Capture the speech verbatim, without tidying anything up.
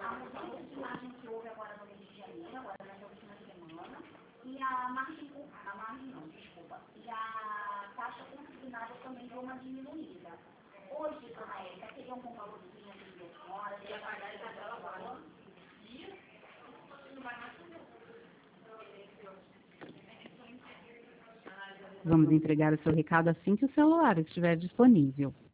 a mudança de margem que houve agora no mês de janeiro, agora nessa última semana, e a margem, a margem não, desculpa, e a taxa consignada também deu uma diminuída. Hoje, dona Érica, teria um valorzinho aqui de senhora, de pagar essa valor, e não vai mais fazer. Vamos entregar o seu recado assim que o celular estiver disponível.